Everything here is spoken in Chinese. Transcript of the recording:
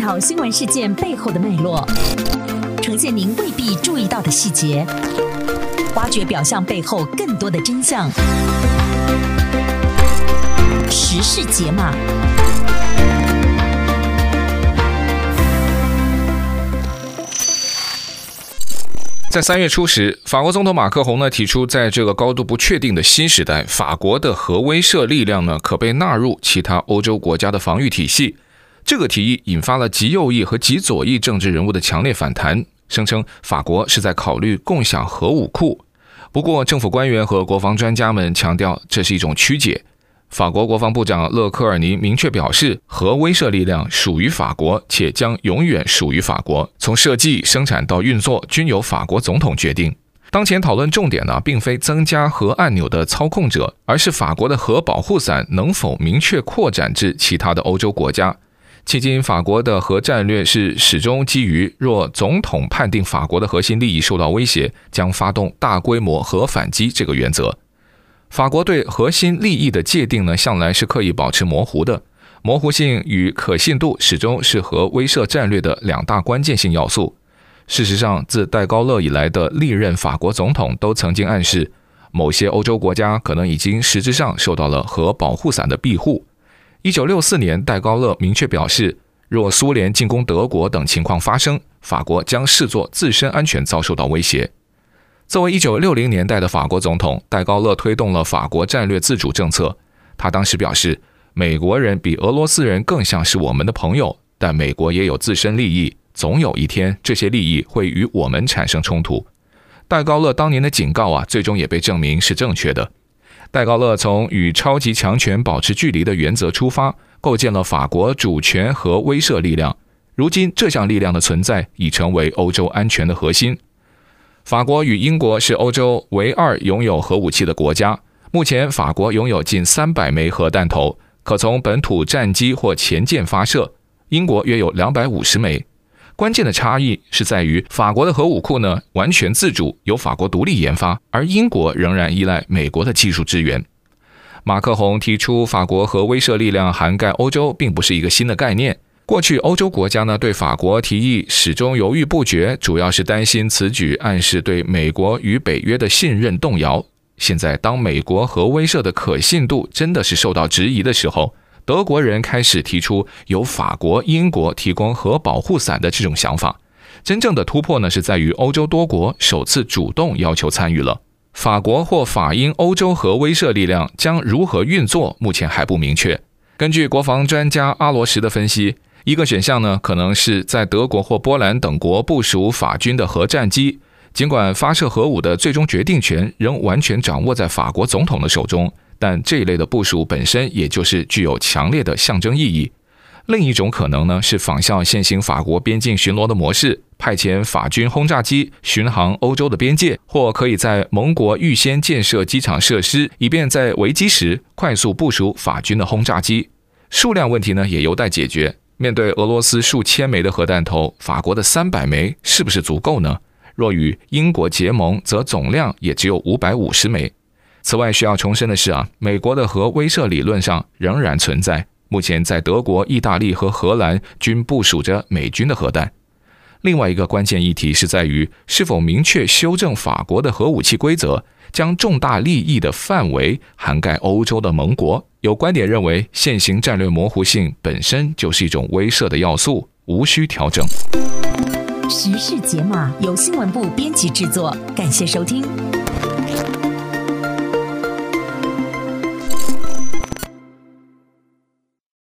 条新闻事件背后的脉络，呈现您未必注意到的细节，挖掘表象背后更多的真相。时事解码。 在3月初时，法国总统马克宏呢提出，在这个高度不确定的新时代，法国的核威慑力量呢可被纳入其他欧洲国家的防御体系。这个提议引发了极右翼和极左翼政治人物的强烈反弹，声称法国是在考虑共享核武库。不过，政府官员和国防专家们强调，这是一种曲解。法国国防部长勒科尔尼明确表示，核威慑力量属于法国，且将永远属于法国，从设计、生产到运作均由法国总统决定。当前讨论重点呢，并非增加核按钮的操控者，而是法国的核保护伞能否明确扩展至其他的欧洲国家。迄今，法国的核战略是始终基于若总统判定法国的核心利益受到威胁，将发动大规模核反击这个原则。法国对核心利益的界定呢，向来是刻意保持模糊的，模糊性与可信度始终是核威慑战略的2大关键性要素。事实上，自戴高乐以来的历任法国总统都曾经暗示，某些欧洲国家可能已经实质上受到了核保护伞的庇护。1964年，戴高乐明确表示，若苏联进攻德国等情况发生，法国将视作自身安全遭受到威胁。作为1960年代的法国总统，戴高乐推动了法国战略自主政策。他当时表示，美国人比俄罗斯人更像是我们的朋友，但美国也有自身利益，总有一天这些利益会与我们产生冲突。戴高乐当年的警告最终也被证明是正确的。戴高乐从与超级强权保持距离的原则出发，构建了法国主权和威慑力量。如今，这项力量的存在已成为欧洲安全的核心。法国与英国是欧洲唯2拥有核武器的国家。目前，法国拥有近300枚核弹头，可从本土战机或前舰发射；英国约有250枚。关键的差异是在于，法国的核武库呢完全自主，由法国独立研发，而英国仍然依赖美国的技术支援。马克宏提出法国核威慑力量涵盖欧洲，并不是一个新的概念。过去欧洲国家呢对法国提议始终犹豫不决，主要是担心此举暗示对美国与北约的信任动摇。现在当美国核威慑的可信度真的是受到质疑的时候，德国人开始提出由法国、英国提供核保护伞的这种想法。真正的突破呢是在于欧洲多国首次主动要求参与了。法国或法英欧洲核威慑力量将如何运作，目前还不明确。根据国防专家阿罗什的分析，一个选项呢，可能是在德国或波兰等国部署法军的核战机，尽管发射核武的最终决定权仍完全掌握在法国总统的手中，但这一类的部署本身也就是具有强烈的象征意义。另一种可能呢，是仿效现行法国边境巡逻的模式，派遣法军轰炸机巡航欧洲的边界，或可以在盟国预先建设机场设施，以便在危机时快速部署法军的轰炸机。数量问题呢，也有待解决。面对俄罗斯数千枚的核弹头，法国的300枚是不是足够呢？若与英国结盟，则总量也只有550枚。此外，需要重申的是美国的核威慑理论上仍然存在。目前在德国、意大利和荷兰均部署着美军的核弹。另外一个关键议题是在于是否明确修正法国的核武器规则，将重大利益的范围涵盖欧洲的盟国。有观点认为，现行战略模糊性本身就是一种威慑的要素，无需调整。 时事解码由新闻部编辑制作，感谢收听。